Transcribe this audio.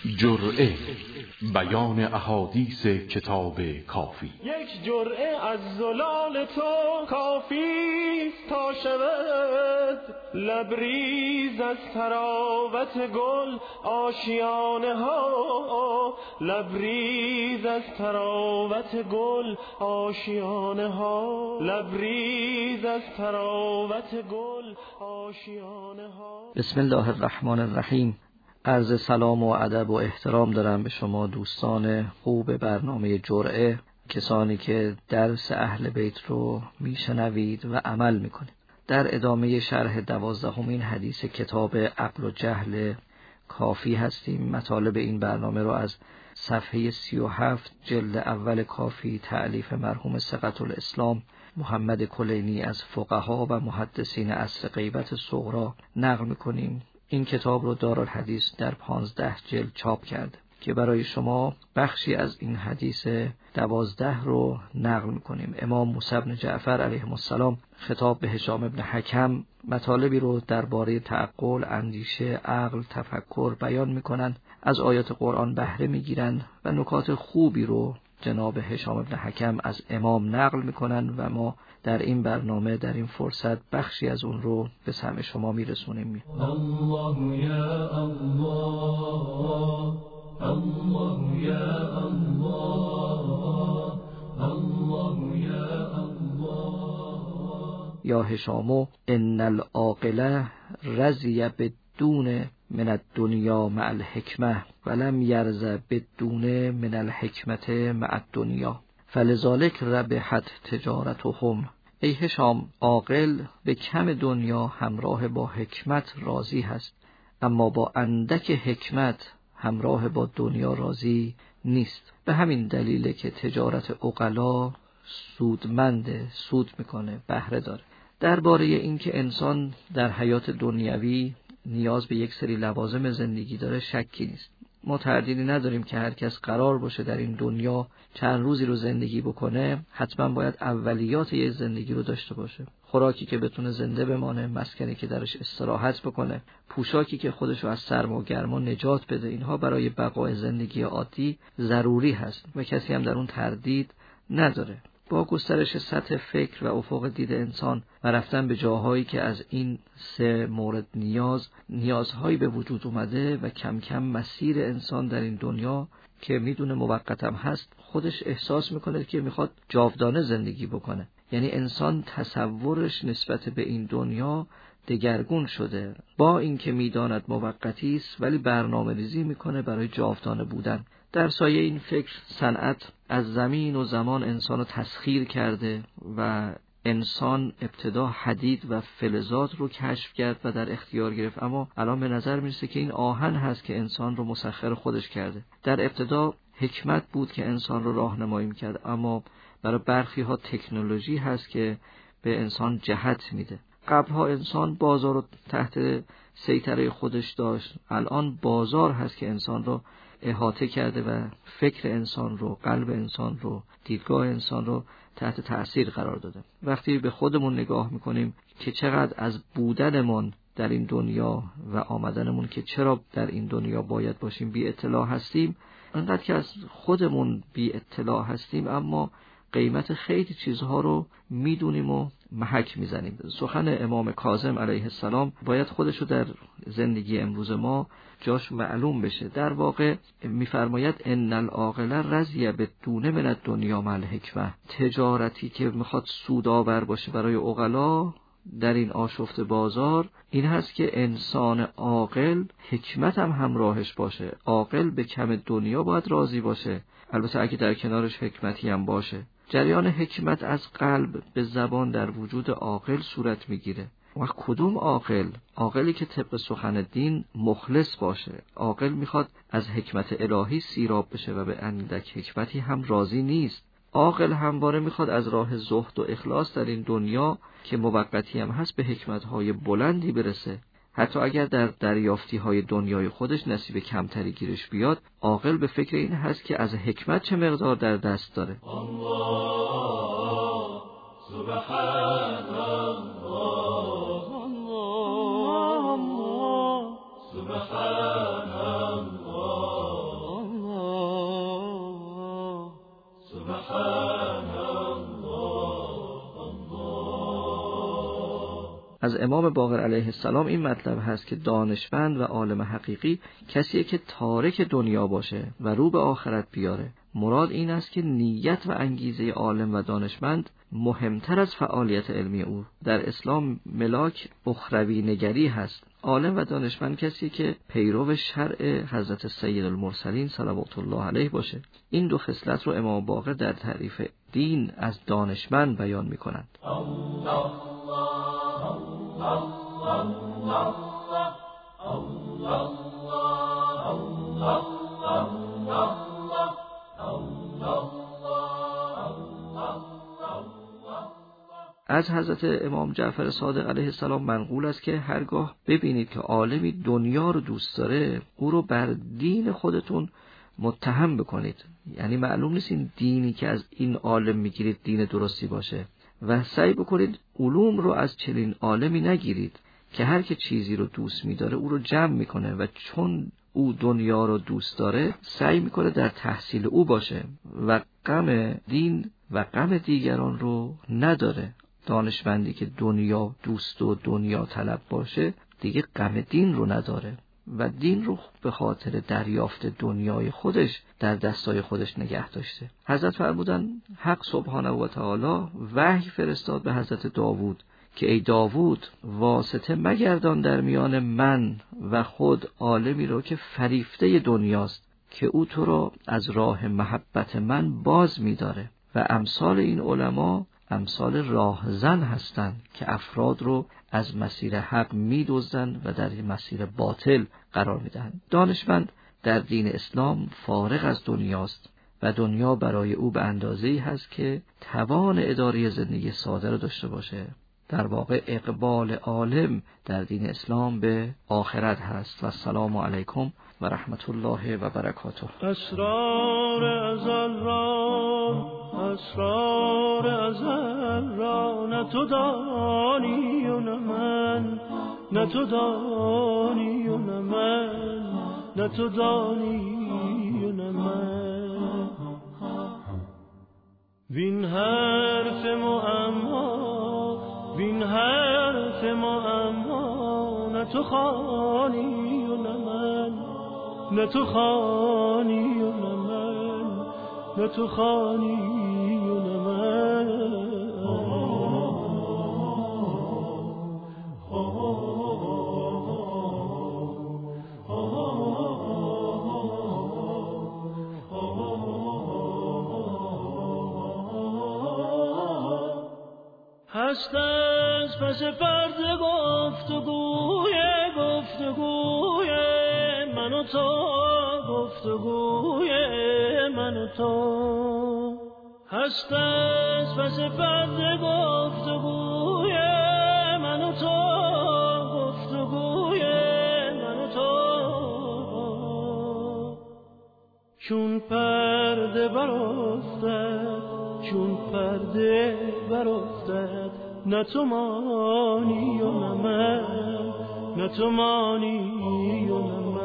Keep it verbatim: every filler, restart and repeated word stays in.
جرعه بیان احادیث کتاب کافی. یک جرعه از زلال تو کافی تا شود لبریز از تراوت گل آشیانه ها، لبریز از تراوت گل آشیانه ها، لبریز از تراوت گل آشیانه ها. بسم الله الرحمن الرحیم. عرض سلام و ادب و احترام دارم به شما دوستان خوب برنامه جرعه، کسانی که درس اهل بیت رو میشنوید و عمل میکنید. در ادامه شرح دوازدهمین حدیث کتاب عقل و جهل کافی هستیم. مطالب این برنامه رو از صفحه سی و هفت جلد اول کافی تألیف مرحوم ثقة الاسلام محمد کلینی از فقها و محدثین عصر غیبت صغری نقل میکنیم. این کتاب رو دارالحدیث در پانزده جلد چاپ کرده که برای شما بخشی از این حدیث دوازده رو نقل میکنیم. امام موسی بن جعفر علیه السلام خطاب به هشام بن حکم مطالبی رو درباره تعقل، اندیشه، عقل، تفکر بیان میکنن، از آیات قرآن بهره میگیرن و نکات خوبی رو جناب هشام بن حکم از امام نقل میکنن و ما در این برنامه در این فرصت بخشی از اون رو به سمع شما میرسونیم. الله یا الله، الله یا الله، الله یا الله. یا هشامو ان العاقل رضی بدون من الدنیا مع الحکمه ولم یرض بدون من الحکمت مع الدنیا فلذلک ربحت تجارتهم. ای هشام، عاقل به کم دنیا همراه با حکمت راضی هست، اما با اندک حکمت همراه با دنیا راضی نیست. به همین دلیله که تجارت عقلا سودمنده، سود میکنه، بهره داره. درباره این که انسان در حیات دنیوی نیاز به یک سری لوازم زندگی داره شکی نیست. ما تردیدی نداریم که هر کس قرار باشه در این دنیا چند روزی رو زندگی بکنه حتما باید اولیات یه زندگی رو داشته باشه. خوراکی که بتونه زنده بمانه، مسکنی که درش استراحت بکنه، پوشاکی که خودش رو از سرما و گرما نجات بده، اینها برای بقای زندگی عادی ضروری هست و کسی هم در اون تردید نداره. با گسترش سطح فکر و افق دید انسان و رفتن به جاهایی که از این سه مورد نیاز نیازهایی به وجود اومده و کم کم مسیر انسان در این دنیا که میدونه موقتم هست خودش احساس میکنه که میخواد جاودانه زندگی بکنه. یعنی انسان تصورش نسبت به این دنیا دگرگون شده، با اینکه میداند موقتی است ولی برنامه ریزی میکنه برای جاودانه بودن. در سایه این فکر صنعت از زمین و زمان انسان رو تسخیر کرده و انسان ابتدا حدید و فلزات رو کشف کرد و در اختیار گرفت، اما الان به نظر میرسه که این آهن هست که انسان رو مسخر خودش کرده. در ابتدا حکمت بود که انسان رو راهنمایی میکرد، اما برای برخی ها تکنولوژی هست که به انسان جهت میده. قبلها انسان بازار رو تحت سیطره خودش داشت، الان بازار هست که انسان رو احاطه کرده و فکر انسان رو، قلب انسان رو، دیدگاه انسان رو تحت تأثیر قرار داده. وقتی به خودمون نگاه میکنیم که چقدر از بودنمون در این دنیا و آمدنمون که چرا در این دنیا باید باشیم بی اطلاع هستیم، انقدر که از خودمون بی اطلاع هستیم اما قیمت خیلی چیزها رو میدونیم و محک میزنیم. سخن امام کاظم علیه السلام باید خودشو در زندگی امروز ما جاش معلوم بشه. در واقع میفرماید ان العاقل رضی بدون من الدنیا مع الحکمه. تجارتی که میخواد سودآور باشه برای عقلا در این آشفت بازار این هست که انسان عاقل حکمت هم همراهش باشه. عاقل به کم دنیا باید راضی باشه، البته اگه در کنارش حکمتی هم باشه. جریان حکمت از قلب به زبان در وجود عاقل صورت میگیره. و کدوم عاقل؟ عاقلی که طبق سخن دین مخلص باشه. عاقل میخواد از حکمت الهی سیراب بشه و به اندک حکمتی هم راضی نیست. عاقل همواره میخواد از راه زهد و اخلاص در این دنیا که موقتی هم هست به حکمت‌های بلندی برسه. حتی اگر در دریافتی‌های دنیای خودش نصیب کمتری گیرش بیاد، عاقل به فکر این هست که از حکمت چه مقدار در دست داره. الله سبحان الله، الله سبحان الله، از امام باقر علیه السلام این مطلب هست که دانشمند و عالم حقیقی کسیه که تارک دنیا باشه و رو به آخرت بیاره. مراد این است که نیت و انگیزه عالم و دانشمند مهمتر از فعالیت علمی او. در اسلام ملاک اخروی نگری هست. عالم و دانشمند کسی که پیرو شرع حضرت سید المرسلین صلوات الله علیه باشه. این دو خصلت رو امام باقر در تعریف دین از دانشمند بیان می‌کنند. از حضرت امام جعفر صادق علیه السلام منقول است که هرگاه ببینید که عالمی دنیا رو دوست داره، او رو بر دین خودتون متهم بکنید. یعنی معلوم نیست این دینی که از این عالم میگیرید دین درستی باشه و سعی بکنید علوم رو از چنین عالمی نگیرید که هر که چیزی رو دوست می‌داره او رو جمع میکنه و چون او دنیا رو دوست داره سعی میکنه در تحصیل او باشه و غم دین و غم دیگران رو نداره. دانشمندی که دنیا دوست و دنیا طلب باشه دیگه غم دین رو نداره و دین رو به خاطر دریافت دنیای خودش در دستای خودش نگه داشته. حضرت فرمودن حق سبحانه و تعالی وحی فرستاد به حضرت داوود که ای داوود واسطه مگردان در میان من و خود عالمی رو که فریفته دنیاست که او تو رو از راه محبت من باز می‌داره. و امثال این علما امثال راهزن هستند که افراد رو از مسیر حق می‌دزدند و در مسیر باطل قرار می‌دهند. دانشمند در دین اسلام فارغ از دنیاست و دنیا برای او به اندازه‌ای هست که توان اداره زندگی ساده را داشته باشه. در واقع اقبال عالم در دین اسلام به آخرت هست. و السلام علیکم و رحمت الله و برکاته. اسرار ازل را اسرار ازل را نه تو دانی و نه من، نه تو دانی و نه من، نه تو دانی و نه من. وین حرف معما وین حرف معما نه تو خوانی و نه من، نه تو خوانی و نه من، نه تو خوانی و نه من. هست از پس پرده گفتگوی گفتگوی من و تو، گفتگوی من و تو. هست از پس پرده گفتگوی من و تو، گفتگوی من و تو. چون پرده برافتد، چون پرده برافتد، نه تو مانی و نه من، نه تو مانی و نه من.